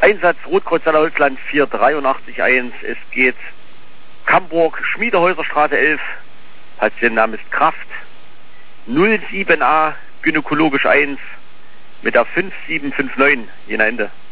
Einsatz Rotkreuz Holzland 4881. Es geht Camburg, Schmiedehäuserstraße 11. Patientenname ist Kraft. 07a, gynäkologisch 1 mit der 5759, jener Ende.